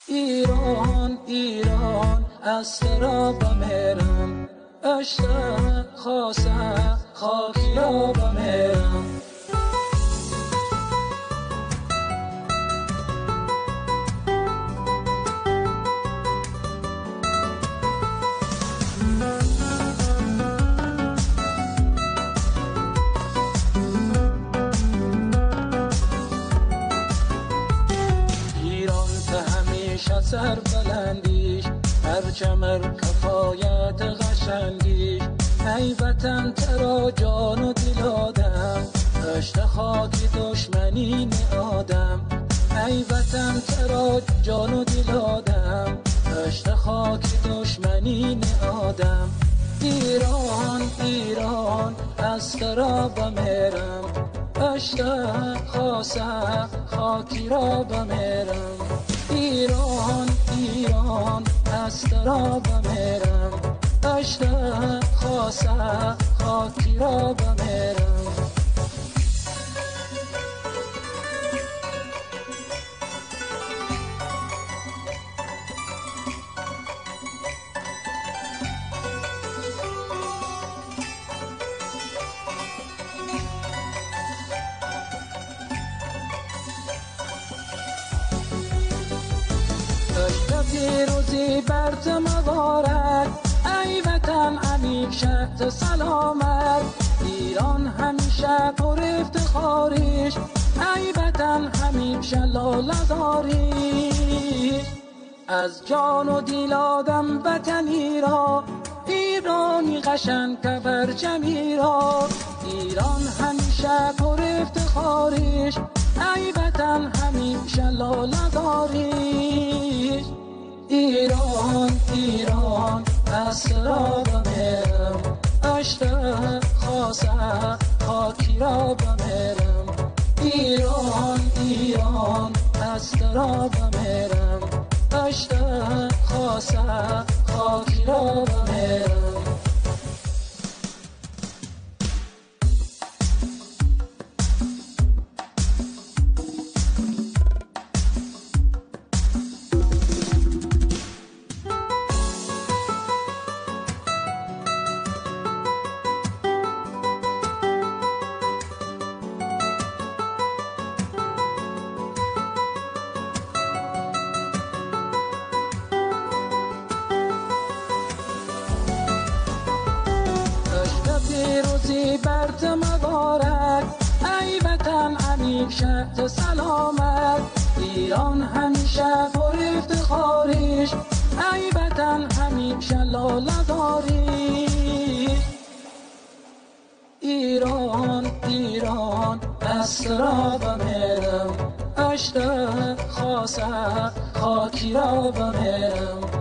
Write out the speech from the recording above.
ایران ایران از را بمیرم، اشته خاصه خاکی را بمیرم. سر بلندیش پرچم کفایت قشنگیش، ای وطن ترا جان و دل آدم، دشت خاکی دشمنی آدم. ای وطن ترا جان و دل آدم، دشت خاکی دشمنی آدم. ایران ایران از را بمیرم، دشت خاصه خاکی را بمیرم. ایران ایران از را بمیرم، دشت خاصه خاکی را بمیرم. پیروزی برت مبارک، ای وطن همیشه سلامت. ایران همیشه پر افتخاریش، ای وطن همیشه لاله داریش. از جان و دل آدم وطنی را، ایرانی قشنگ که پرچمی را. ایران همیشه پر افتخاریش، ای وطن همیشه لاله داریش. ایران ایران از را بمیرم، دشت خاصه خاکی را بمیرم. ایران ایران از را بمیرم، دشت خاصه خاکی را بمیرم. پیروزی برت مبارک، ای وطن همیشه سلامت. ایران همیشه پر افتخاریش، ای وطن همیشه لاله داریش. ایران ایران از را بمیرم، دشت خاصه خاکی را بمیرم.